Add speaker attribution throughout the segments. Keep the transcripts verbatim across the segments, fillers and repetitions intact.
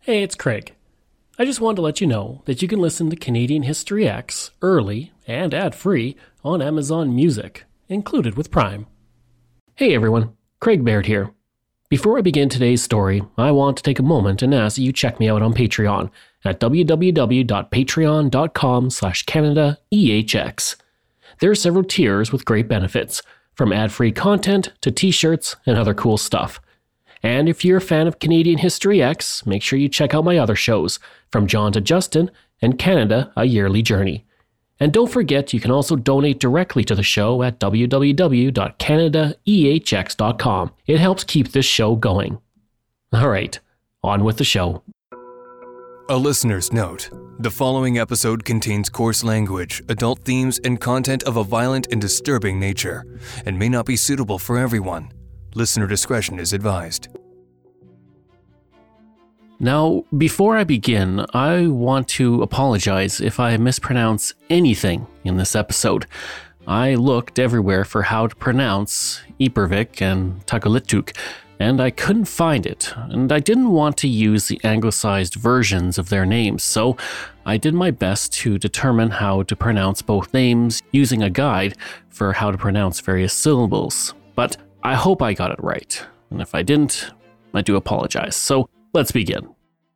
Speaker 1: Hey, it's Craig. I just wanted to let you know that you can listen to Canadian History X early and ad-free on Amazon Music, included with Prime. Hey everyone, Craig Baird here. Before I begin today's story, I want to take a moment and ask that you check me out on Patreon at www.patreon.com slash CanadaEHX. There are several tiers with great benefits, from ad-free content to t-shirts and other cool stuff. And if you're a fan of Canadian History X, make sure you check out my other shows, From John to Justin and Canada, A Yearly Journey. And don't forget, you can also donate directly to the show at w w w dot canada e h x dot com. It helps keep this show going. All right, on with the show.
Speaker 2: A listener's note. The following episode contains coarse language, adult themes, and content of a violent and disturbing nature, and may not be suitable for everyone. Listener discretion is advised.
Speaker 1: Now, before I begin, I want to apologize if I mispronounce anything in this episode. I looked everywhere for how to pronounce Ipervik and Takalituk, and I couldn't find it, and I didn't want to use the anglicized versions of their names, so I did my best to determine how to pronounce both names using a guide for how to pronounce various syllables. But I hope I got it right, and if I didn't, I do apologize. So let's begin.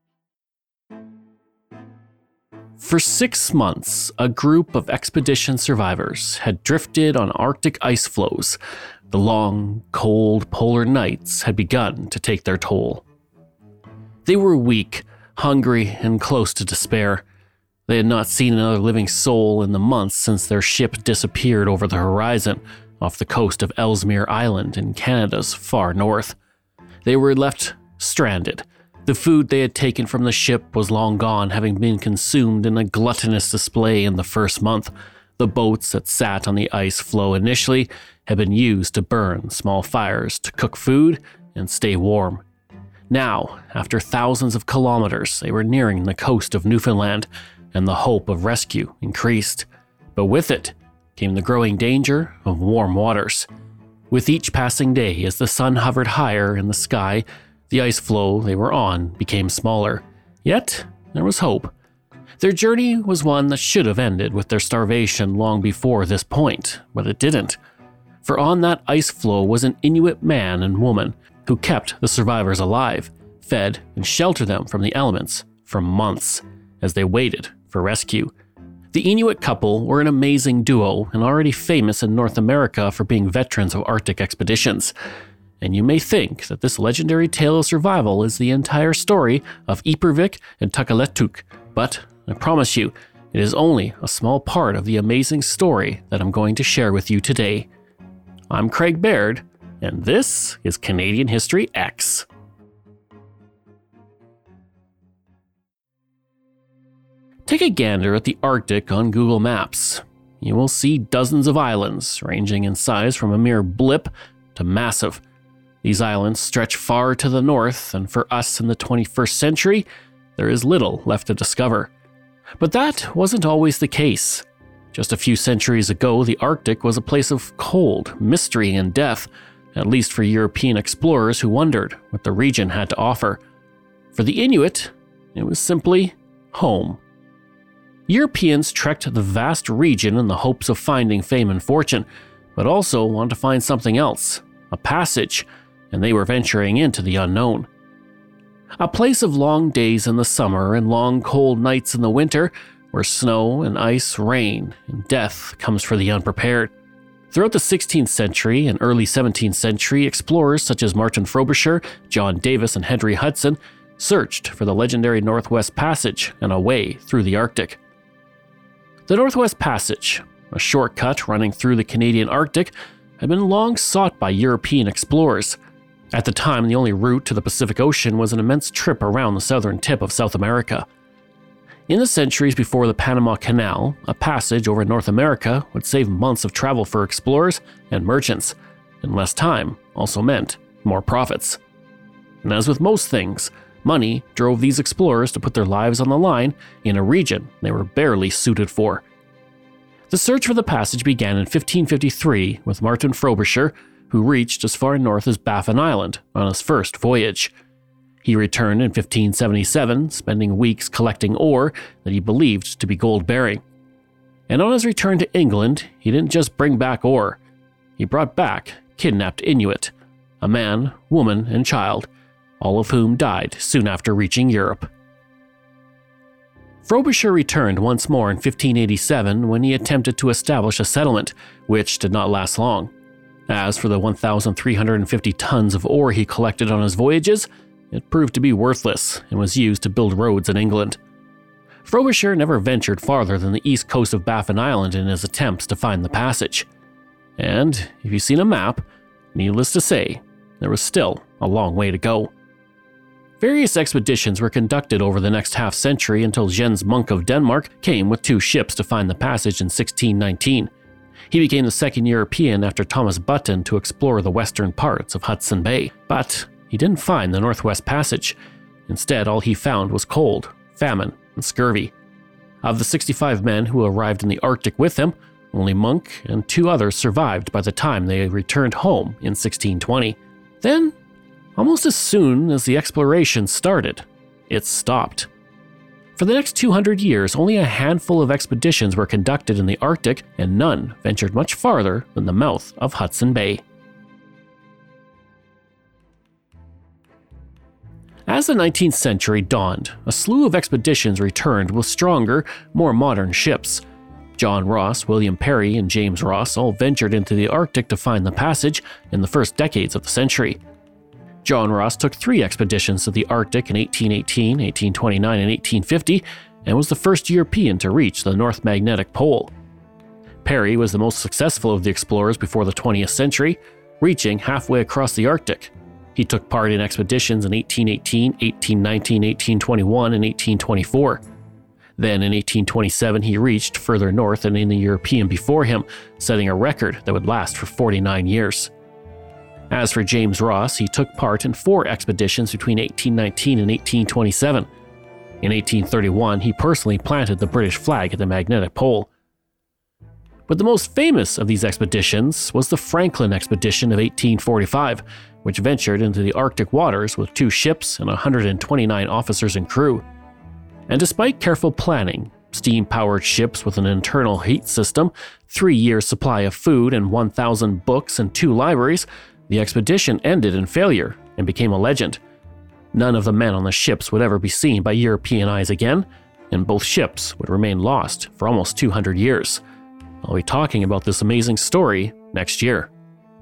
Speaker 1: For six months, a group of expedition survivors had drifted on Arctic ice floes. The long, cold polar nights had begun to take their toll. They were weak, hungry, and close to despair. They had not seen another living soul in the months since their ship disappeared over the horizon off the coast of Ellesmere Island in Canada's far north. They were left stranded. The food they had taken from the ship was long gone, having been consumed in a gluttonous display in the first month. The boats that sat on the ice floe initially had been used to burn small fires to cook food and stay warm. Now, after thousands of kilometers, they were nearing the coast of Newfoundland, and the hope of rescue increased. But with it came the growing danger of warm waters. With each passing day, as the sun hovered higher in the sky, the ice floe they were on became smaller. Yet, there was hope. Their journey was one that should have ended with their starvation long before this point, but it didn't. For on that ice floe was an Inuit man and woman who kept the survivors alive, fed and sheltered them from the elements for months as they waited for rescue. The Inuit couple were an amazing duo and already famous in North America for being veterans of Arctic expeditions. And you may think that this legendary tale of survival is the entire story of Ipervik and Takalituk, but I promise you, it is only a small part of the amazing story that I'm going to share with you today. I'm Craig Baird, and this is Canadian History X. Take a gander at the Arctic on Google Maps. You will see dozens of islands, ranging in size from a mere blip to massive. These islands stretch far to the north, and for us in the twenty-first century, there is little left to discover. But that wasn't always the case. Just a few centuries ago, the Arctic was a place of cold, mystery, and death, at least for European explorers who wondered what the region had to offer. For the Inuit, it was simply home. Europeans trekked the vast region in the hopes of finding fame and fortune, but also wanted to find something else, a passage, and they were venturing into the unknown. A place of long days in the summer and long cold nights in the winter, where snow and ice reign and death comes for the unprepared. Throughout the sixteenth century and early seventeenth century, explorers such as Martin Frobisher, John Davis, and Henry Hudson searched for the legendary Northwest Passage and a way through the Arctic. The Northwest Passage, a shortcut running through the Canadian Arctic, had been long sought by European explorers. At the time, the only route to the Pacific Ocean was an immense trip around the southern tip of South America. In the centuries before the Panama Canal, a passage over North America would save months of travel for explorers and merchants, and less time also meant more profits. And as with most things, money drove these explorers to put their lives on the line in a region they were barely suited for. The search for the passage began in fifteen fifty-three with Martin Frobisher, who reached as far north as Baffin Island on his first voyage. He returned in fifteen seventy-seven, spending weeks collecting ore that he believed to be gold-bearing. And on his return to England, he didn't just bring back ore. He brought back kidnapped Inuit, a man, woman, and child, all of whom died soon after reaching Europe. Frobisher returned once more in fifteen eighty-seven when he attempted to establish a settlement, which did not last long. As for the one thousand three hundred fifty tons of ore he collected on his voyages, it proved to be worthless and was used to build roads in England. Frobisher never ventured farther than the east coast of Baffin Island in his attempts to find the passage. And if you've seen a map, needless to say, there was still a long way to go. Various expeditions were conducted over the next half-century until Jens Munk of Denmark came with two ships to find the passage in sixteen nineteen. He became the second European after Thomas Button to explore the western parts of Hudson Bay, but he didn't find the Northwest Passage. Instead, all he found was cold, famine, and scurvy. Of the sixty-five men who arrived in the Arctic with him, only Munk and two others survived by the time they returned home in sixteen twenty. Then, almost as soon as the exploration started, it stopped. For the next two hundred years, only a handful of expeditions were conducted in the Arctic, and none ventured much farther than the mouth of Hudson Bay. As the nineteenth century dawned, a slew of expeditions returned with stronger, more modern ships. John Ross, William Parry, and James Ross all ventured into the Arctic to find the passage in the first decades of the century. John Ross took three expeditions to the Arctic in eighteen eighteen, eighteen twenty-nine, and eighteen fifty, and was the first European to reach the North Magnetic Pole. Parry was the most successful of the explorers before the twentieth century, reaching halfway across the Arctic. He took part in expeditions in eighteen eighteen, eighteen nineteen, eighteen twenty-one, and eighteen twenty-four. Then in eighteen twenty-seven, he reached further north than any European before him, setting a record that would last for forty-nine years. As for James Ross, he took part in four expeditions between eighteen nineteen and eighteen twenty-seven. In eighteen thirty-one, he personally planted the British flag at the magnetic pole. But the most famous of these expeditions was the Franklin expedition of eighteen forty-five, which ventured into the Arctic waters with two ships and one hundred twenty-nine officers and crew. And despite careful planning, steam-powered ships with an internal heat system, three years' supply of food, and one thousand books and two libraries, the expedition ended in failure and became a legend. None of the men on the ships would ever be seen by European eyes again, and both ships would remain lost for almost two hundred years. I'll be talking about this amazing story next year.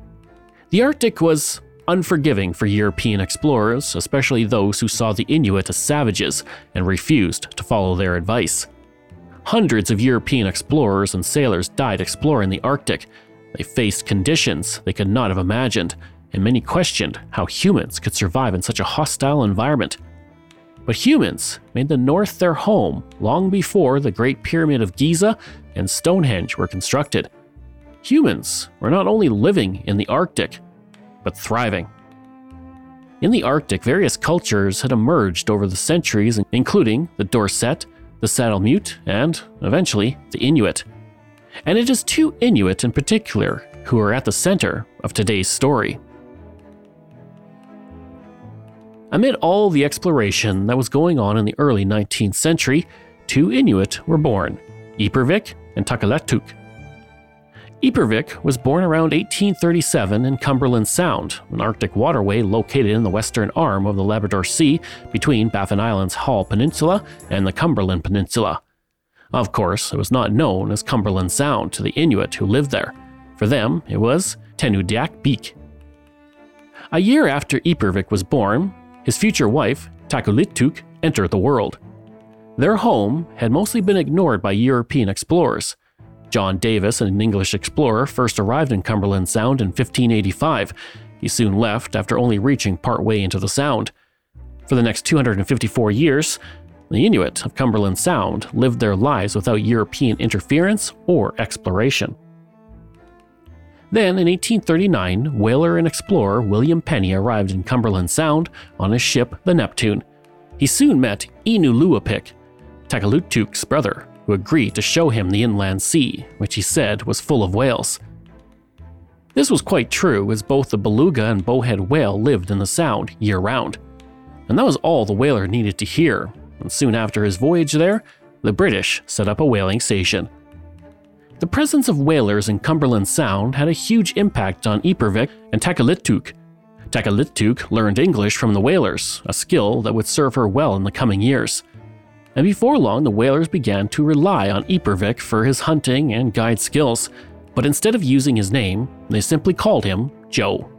Speaker 1: The Arctic was unforgiving for European explorers, especially those who saw the Inuit as savages and refused to follow their advice. Hundreds of European explorers and sailors died exploring the Arctic. They faced conditions they could not have imagined, and many questioned how humans could survive in such a hostile environment. But humans made the North their home long before the Great Pyramid of Giza and Stonehenge were constructed. Humans were not only living in the Arctic, but thriving. In the Arctic, various cultures had emerged over the centuries, including the Dorset, the Saddlemute, and, eventually, the Inuit. And it is two Inuit in particular who are at the center of today's story. Amid all the exploration that was going on in the early nineteenth century, two Inuit were born, Ipervik and Takaletuk. Ipervik was born around eighteen thirty-seven in Cumberland Sound, an Arctic waterway located in the western arm of the Labrador Sea between Baffin Island's Hall Peninsula and the Cumberland Peninsula. Of course, it was not known as Cumberland Sound to the Inuit who lived there. For them, it was Tenudiak Beak. A year after Ipervik was born, his future wife, Takalittuk, entered the world. Their home had mostly been ignored by European explorers. John Davis, an English explorer, first arrived in Cumberland Sound in fifteen eighty-five. He soon left after only reaching partway into the Sound. For the next two hundred fifty-four years, the Inuit of Cumberland Sound lived their lives without European interference or exploration. Then, in eighteen thirty-nine, whaler and explorer William Penny arrived in Cumberland Sound on his ship, the Neptune. He soon met Inuluapik, Takalittuk's brother, who agreed to show him the inland sea, which he said was full of whales. This was quite true, as both the beluga and bowhead whale lived in the Sound year-round. and that was all the whaler needed to hear. And soon after his voyage there, the British set up a whaling station. The presence of whalers in Cumberland Sound had a huge impact on Ipervik and Takalittuk. Takalittuk learned English from the whalers, a skill that would serve her well in the coming years. And before long, the whalers began to rely on Ipervik for his hunting and guide skills, but instead of using his name, they simply called him Joe.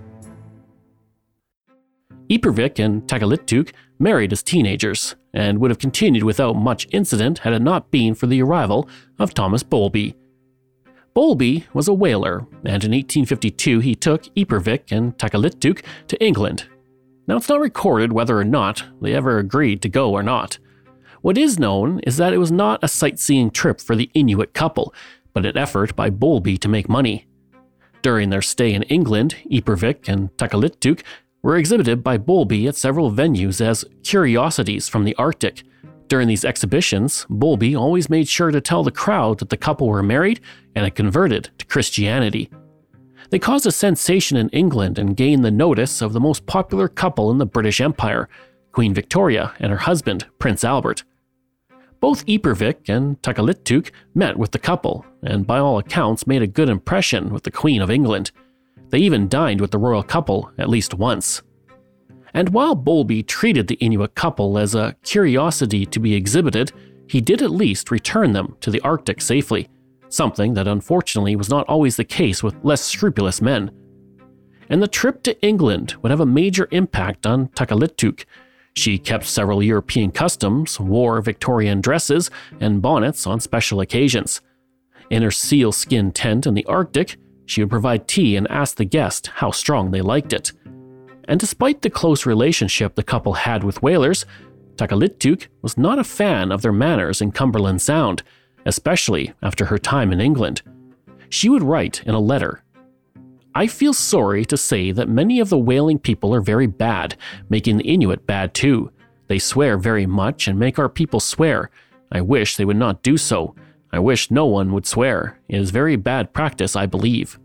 Speaker 1: Ipervik and Takalittuk married as teenagers, and would have continued without much incident had it not been for the arrival of Thomas Bowlby. Bowlby was a whaler, and in eighteen fifty-two he took Ipervik and Takalittuk to England. Now it's not recorded whether or not they ever agreed to go or not. What is known is that it was not a sightseeing trip for the Inuit couple, but an effort by Bowlby to make money. During their stay in England, Ipervik and Takalittuk were exhibited by Bowlby at several venues as curiosities from the Arctic. During these exhibitions, Bowlby always made sure to tell the crowd that the couple were married and had converted to Christianity. They caused a sensation in England and gained the notice of the most popular couple in the British Empire, Queen Victoria and her husband, Prince Albert. Both Ipervik and Takalittuk met with the couple, and by all accounts made a good impression with the Queen of England. They even dined with the royal couple at least once. And while Bowlby treated the Inuit couple as a curiosity to be exhibited, he did at least return them to the Arctic safely, something that unfortunately was not always the case with less scrupulous men. And the trip to England would have a major impact on Takalittuk. She kept several European customs, wore Victorian dresses and bonnets on special occasions. In her sealskin tent in the Arctic, she would provide tea and ask the guest how strong they liked it. And despite the close relationship the couple had with whalers, Takalittuk was not a fan of their manners in Cumberland Sound, especially after her time in England. She would write in a letter, "I feel sorry to say that many of the whaling people are very bad, making the Inuit bad too. They swear very much and make our people swear. I wish they would not do so. I wish no one would swear. It is very bad practice, I believe."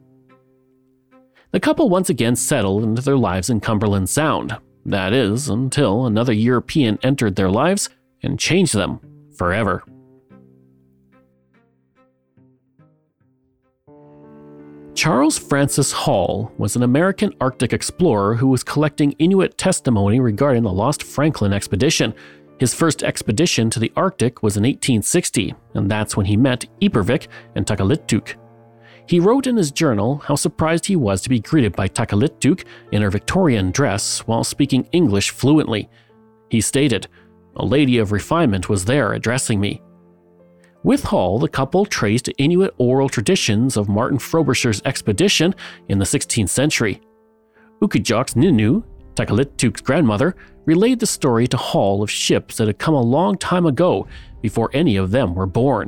Speaker 1: The couple once again settled into their lives in Cumberland Sound. That is, until another European entered their lives and changed them forever. Charles Francis Hall was an American Arctic explorer who was collecting Inuit testimony regarding the Lost Franklin expedition. His first expedition to the Arctic was in eighteen sixty, and that's when he met Ipervik and Takalittuk. He wrote in his journal how surprised he was to be greeted by Takalittuk in her Victorian dress while speaking English fluently. He stated, "A lady of refinement was there addressing me." With Hall, the couple traced Inuit oral traditions of Martin Frobisher's expedition in the sixteenth century. Ukijaks Ninu, Takalittuk's grandmother, relayed the story to Hall of ships that had come a long time ago before any of them were born.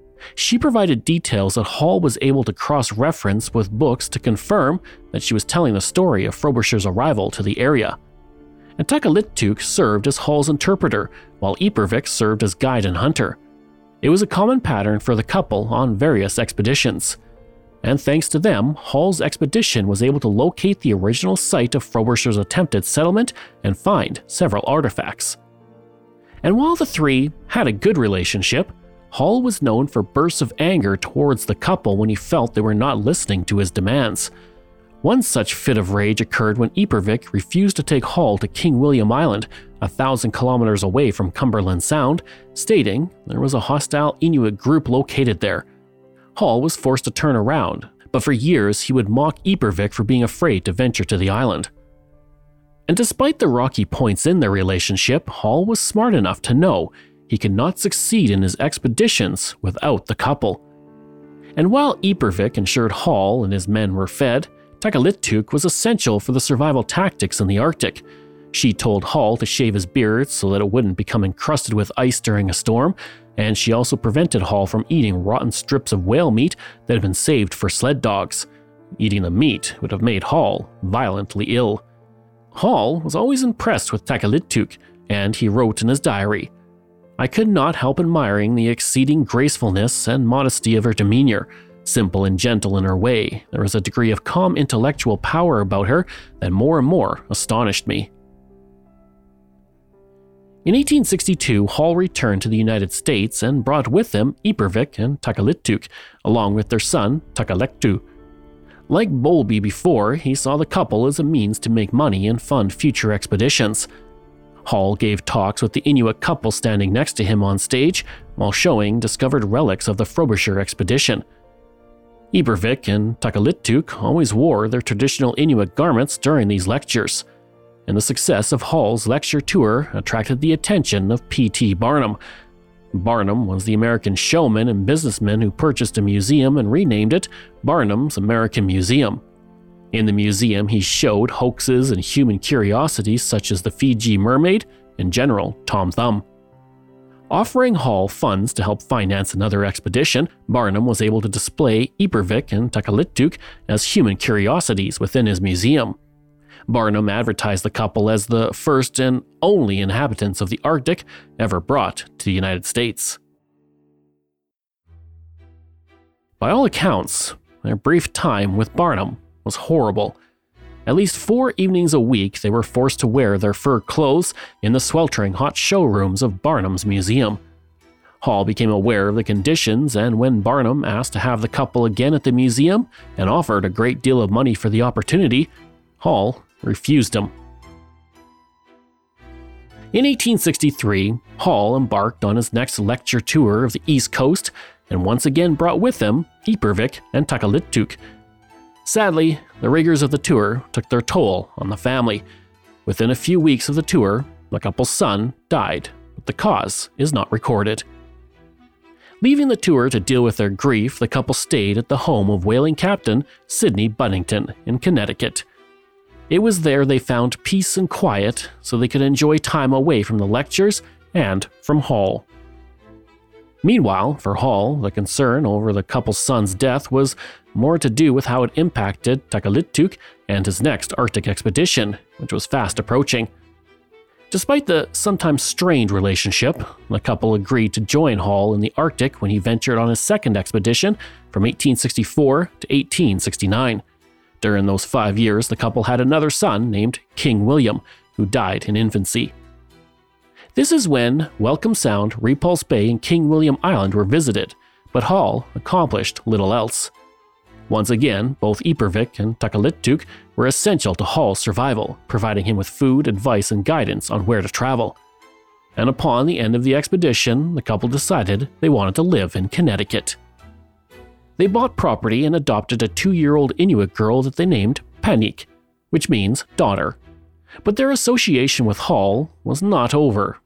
Speaker 1: She provided details that Hall was able to cross-reference with books to confirm that she was telling the story of Frobisher's arrival to the area. And Takalittuk served as Hall's interpreter, while Ipervik served as guide and hunter. It was a common pattern for the couple on various expeditions. And thanks to them, Hall's expedition was able to locate the original site of Frobisher's attempted settlement and find several artifacts. And while the three had a good relationship, Hall was known for bursts of anger towards the couple when he felt they were not listening to his demands. One such fit of rage occurred when Ipervik refused to take Hall to King William Island, a thousand kilometers away from Cumberland Sound, stating there was a hostile Inuit group located there. Hall was forced to turn around, but for years he would mock Ipervik for being afraid to venture to the island. And despite the rocky points in their relationship, Hall was smart enough to know he could not succeed in his expeditions without the couple. And while Ipervik ensured Hall and his men were fed, Takalittuk was essential for the survival tactics in the Arctic. She told Hall to shave his beard so that it wouldn't become encrusted with ice during a storm, and she also prevented Hall from eating rotten strips of whale meat that had been saved for sled dogs. Eating the meat would have made Hall violently ill. Hall was always impressed with Takalittuk, and he wrote in his diary, "I could not help admiring the exceeding gracefulness and modesty of her demeanor. Simple and gentle in her way, there was a degree of calm intellectual power about her that more and more astonished me." In eighteen sixty-two, Hall returned to the United States and brought with him Ipervik and Takalittuk, along with their son, Takalektu. Like Bowlby before, he saw the couple as a means to make money and fund future expeditions. Hall gave talks with the Inuit couple standing next to him on stage while showing discovered relics of the Frobisher expedition. Ipervik and Takalittuk always wore their traditional Inuit garments during these lectures, and the success of Hall's lecture tour attracted the attention of P T Barnum. Barnum was the American showman and businessman who purchased a museum and renamed it Barnum's American Museum. In the museum, he showed hoaxes and human curiosities such as the Fiji mermaid and General Tom Thumb. Offering Hall funds to help finance another expedition, Barnum was able to display Ipervik and Takalittuk as human curiosities within his museum. Barnum advertised the couple as the first and only inhabitants of the Arctic ever brought to the United States. By all accounts, their brief time with Barnum was horrible. At least four evenings a week, they were forced to wear their fur clothes in the sweltering hot showrooms of Barnum's museum. Hall became aware of the conditions, and when Barnum asked to have the couple again at the museum and offered a great deal of money for the opportunity, Hall refused him. In eighteen sixty-three, Hall embarked on his next lecture tour of the East Coast and once again brought with him Ipervik and Takalittuk. Sadly, the rigors of the tour took their toll on the family. Within a few weeks of the tour, the couple's son died, but the cause is not recorded. Leaving the tour to deal with their grief, the couple stayed at the home of whaling captain Sidney Buddington in Connecticut. It was there they found peace and quiet so they could enjoy time away from the lectures and from Hall. Meanwhile, for Hall, the concern over the couple's son's death was more to do with how it impacted Takalittuk and his next Arctic expedition, which was fast approaching. Despite the sometimes strained relationship, the couple agreed to join Hall in the Arctic when he ventured on his second expedition from eighteen sixty-four to eighteen sixty-nine. During those five years, the couple had another son named King William, who died in infancy. This is when Welcome Sound, Repulse Bay, and King William Island were visited, but Hall accomplished little else. Once again, both Ipervik and Takalittuk were essential to Hall's survival, providing him with food, advice, and guidance on where to travel. And upon the end of the expedition, the couple decided they wanted to live in Connecticut. They bought property and adopted a two-year-old Inuit girl that they named Panik, which means daughter. But their association with Hall was not over.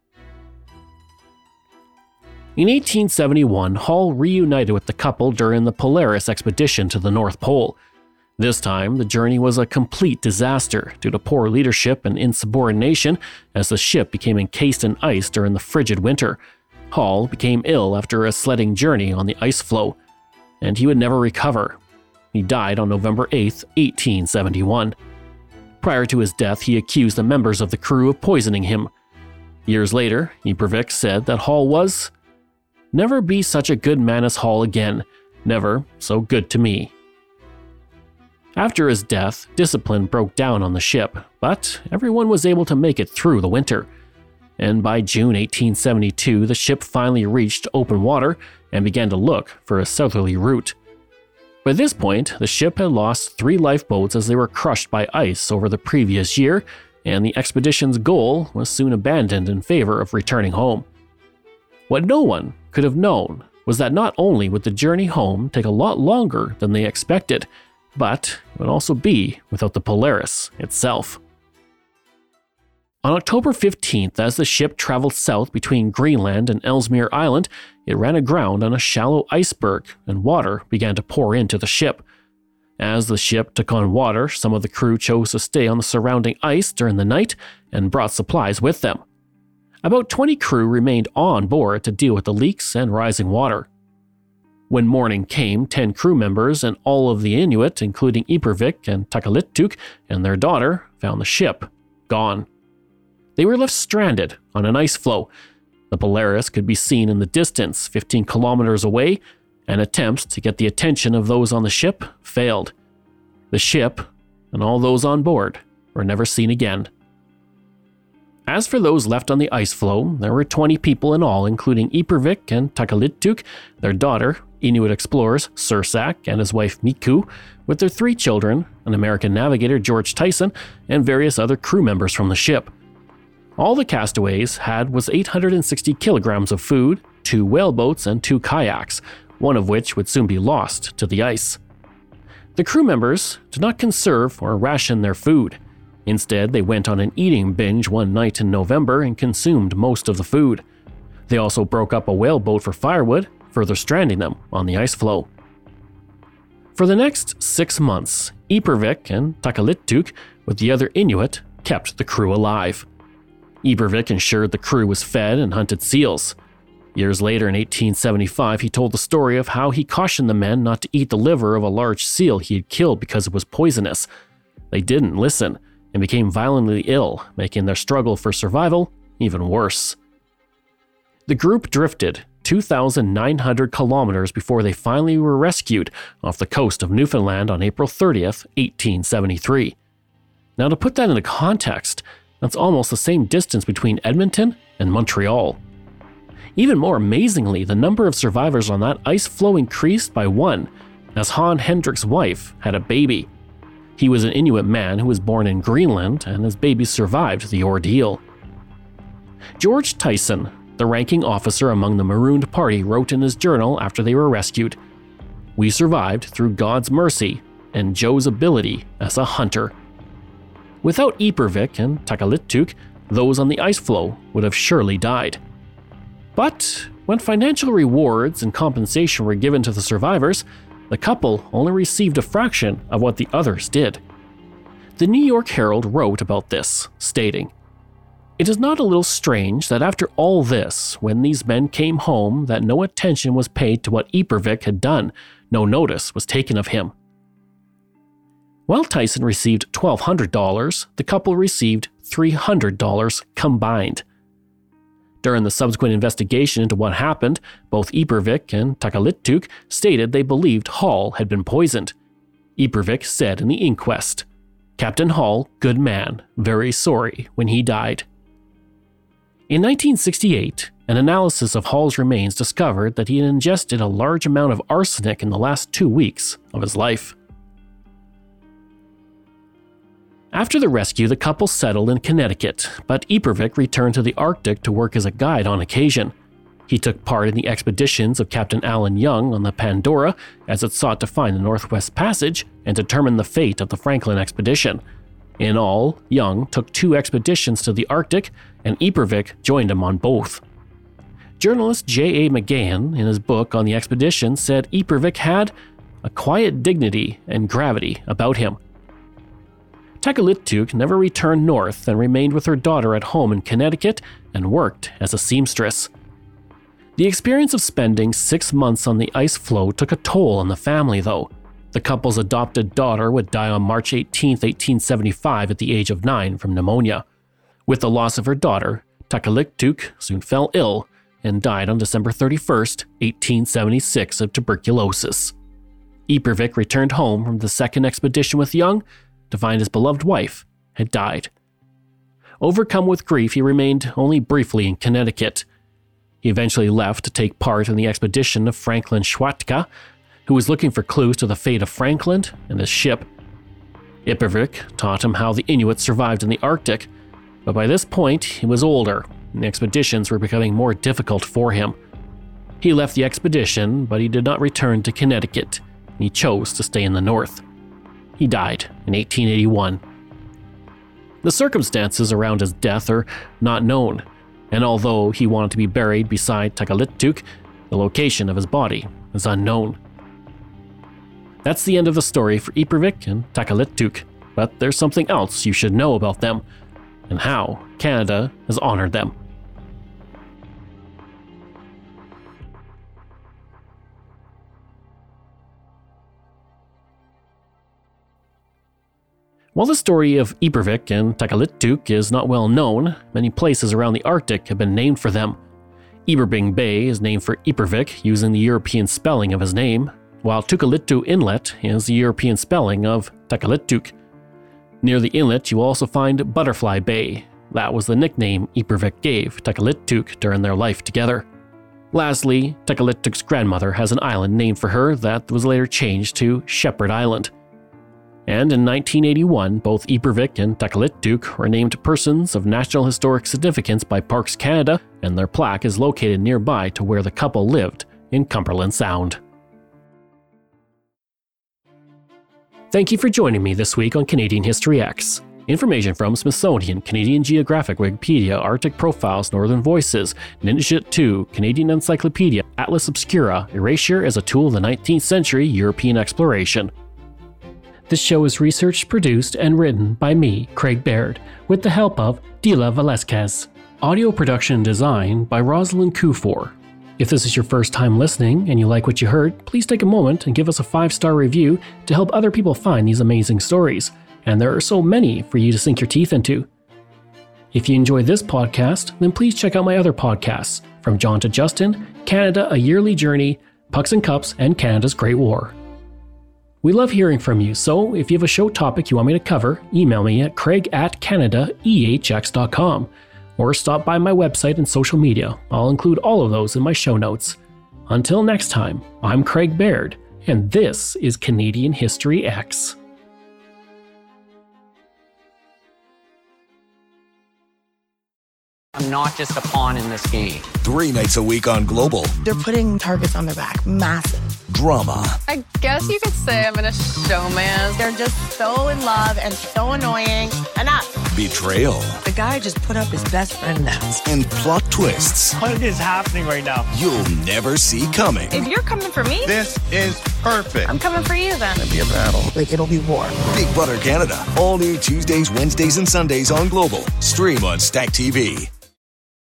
Speaker 1: In eighteen seventy-one, Hall reunited with the couple during the Polaris expedition to the North Pole. This time, the journey was a complete disaster due to poor leadership and insubordination as the ship became encased in ice during the frigid winter. Hall became ill after a sledding journey on the ice floe, and he would never recover. He died on November eighth, eighteen seventy-one. Prior to his death, he accused the members of the crew of poisoning him. Years later, Ipervik said that Hall was, "Never be such a good man as Hall again, never so good to me." After his death, discipline broke down on the ship, but everyone was able to make it through the winter. And by June eighteen seventy-two, the ship finally reached open water and began to look for a southerly route. By this point, the ship had lost three lifeboats as they were crushed by ice over the previous year, and the expedition's goal was soon abandoned in favor of returning home. What no one could have known was that not only would the journey home take a lot longer than they expected, but it would also be without the Polaris itself. On October fifteenth, as the ship traveled south between Greenland and Ellesmere Island, it ran aground on a shallow iceberg and water began to pour into the ship. As the ship took on water, some of the crew chose to stay on the surrounding ice during the night and brought supplies with them. About twenty crew remained on board to deal with the leaks and rising water. When morning came, ten crew members and all of the Inuit, including Ipervik and Takalittuk and their daughter, found the ship gone. They were left stranded on an ice floe. The Polaris could be seen in the distance, fifteen kilometers away, and attempts to get the attention of those on the ship failed. The ship and all those on board were never seen again. As for those left on the ice floe, there were twenty people in all, including Ipervik and Takalittuk, their daughter, Inuit explorers Sursak and his wife Miku, with their three children, an American navigator George Tyson, and various other crew members from the ship. All the castaways had was eight hundred sixty kilograms of food, two whaleboats, and two kayaks, one of which would soon be lost to the ice. The crew members did not conserve or ration their food. Instead, they went on an eating binge one night in November and consumed most of the food. They also broke up a whaleboat for firewood, further stranding them on the ice floe. For the next six months, Ipervik and Takalittuk, with the other Inuit, kept the crew alive. Ipervik ensured the crew was fed and hunted seals. Years later, in eighteen seventy-five, he told the story of how he cautioned the men not to eat the liver of a large seal he had killed because it was poisonous. They didn't listen and became violently ill, making their struggle for survival even worse. The group drifted two thousand nine hundred kilometers before they finally were rescued off the coast of Newfoundland on April thirtieth, eighteen seventy-three. Now, to put that into context, that's almost the same distance between Edmonton and Montreal. Even more amazingly, the number of survivors on that ice floe increased by one, as Han Hendrick's wife had a baby. He was an Inuit man who was born in Greenland, and his baby survived the ordeal. George Tyson, the ranking officer among the marooned party, wrote in his journal after they were rescued, "We survived through God's mercy and Joe's ability as a hunter." Without Ipervik and Takalittuk, those on the ice floe would have surely died. But when financial rewards and compensation were given to the survivors, the couple only received a fraction of what the others did. The New York Herald wrote about this, stating, "It is not a little strange that after all this, when these men came home, that no attention was paid to what Ipervik had done, no notice was taken of him." While Tyson received twelve hundred dollars, the couple received three hundred dollars combined. During the subsequent investigation into what happened, both Ipervik and Takalittuk stated they believed Hall had been poisoned. Ipervik said in the inquest, "Captain Hall, good man, very sorry when he died." In nineteen sixty-eight, an analysis of Hall's remains discovered that he had ingested a large amount of arsenic in the last two weeks of his life. After the rescue, the couple settled in Connecticut, but Ipervik returned to the Arctic to work as a guide on occasion. He took part in the expeditions of Captain Alan Young on the Pandora as it sought to find the Northwest Passage and determine the fate of the Franklin expedition. In all, Young took two expeditions to the Arctic, and Ipervik joined him on both. Journalist J A McGahan, in his book on the expedition, said Ipervik had a quiet dignity and gravity about him. Takalittuk never returned north and remained with her daughter at home in Connecticut and worked as a seamstress. The experience of spending six months on the ice floe took a toll on the family, though. The couple's adopted daughter would die on March eighteenth, eighteen seventy-five at the age of nine from pneumonia. With the loss of her daughter, Takalittuk soon fell ill and died on December thirty-first, eighteen seventy-six of tuberculosis. Ipervik returned home from the second expedition with Young to find his beloved wife had died. Overcome with grief, he remained only briefly in Connecticut. He eventually left to take part in the expedition of Franklin Schwatka, who was looking for clues to the fate of Franklin and his ship. Ipervik taught him how the Inuit survived in the Arctic, but by this point he was older, and the expeditions were becoming more difficult for him. He left the expedition, but he did not return to Connecticut, and he chose to stay in the north. He died in eighteen eighty-one. The circumstances around his death are not known, and although he wanted to be buried beside Takalittuk, the location of his body is unknown. That's the end of the story for Ipervik and Takalittuk, but there's something else you should know about them, and how Canada has honored them. While the story of Ipervik and Takalittuk is not well known, many places around the Arctic have been named for them. Iberving Bay is named for Ipervik using the European spelling of his name, while Tukalittu Inlet is the European spelling of Takalittuk. Near the inlet you also find Butterfly Bay, that was the nickname Ipervik gave Tekalittuk during their life together. Lastly, Tekalittuk's grandmother has an island named for her that was later changed to Shepherd Island. And in nineteen eighty-one, both Ipervik and Tekalittuk were named persons of national historic significance by Parks Canada, and their plaque is located nearby to where the couple lived in Cumberland Sound. Thank you for joining me this week on Canadian History X. Information from Smithsonian, Canadian Geographic, Wikipedia, Arctic Profiles, Northern Voices, Ninishit two, Canadian Encyclopedia, Atlas Obscura, Erasure as a tool of the nineteenth century European exploration. This show is researched, produced, and written by me, Craig Baird, with the help of Dila Velasquez. Audio production and design by Rosalind Kufor. If this is your first time listening and you like what you heard, please take a moment and give us a five-star review to help other people find these amazing stories. And there are so many for you to sink your teeth into. If you enjoy this podcast, then please check out my other podcasts, From John to Justin, Canada, A Yearly Journey, Pucks and Cups, and Canada's Great War. We love hearing from you, so if you have a show topic you want me to cover, email me at craig at canada e h x dot com or stop by my website and social media. I'll include all of those in my show notes. Until next time, I'm Craig Baird, and this is Canadian History X.
Speaker 3: I'm not just a pawn in this game.
Speaker 4: Three nights a week on Global.
Speaker 5: They're putting targets on their back. Massive.
Speaker 4: Drama.
Speaker 6: I guess you could say I'm in a showman.
Speaker 5: They're just so in love and so annoying. Enough.
Speaker 4: Betrayal.
Speaker 5: The guy just put up his best friend now.
Speaker 4: And plot twists.
Speaker 7: What is happening right now?
Speaker 4: You'll never see coming.
Speaker 5: If you're coming for me,
Speaker 7: This is perfect.
Speaker 6: I'm coming for you then.
Speaker 7: It'll be a battle.
Speaker 5: like it'll be war.
Speaker 4: Big Brother Canada. All new Tuesdays, Wednesdays, and Sundays on Global. Stream on Stack T V.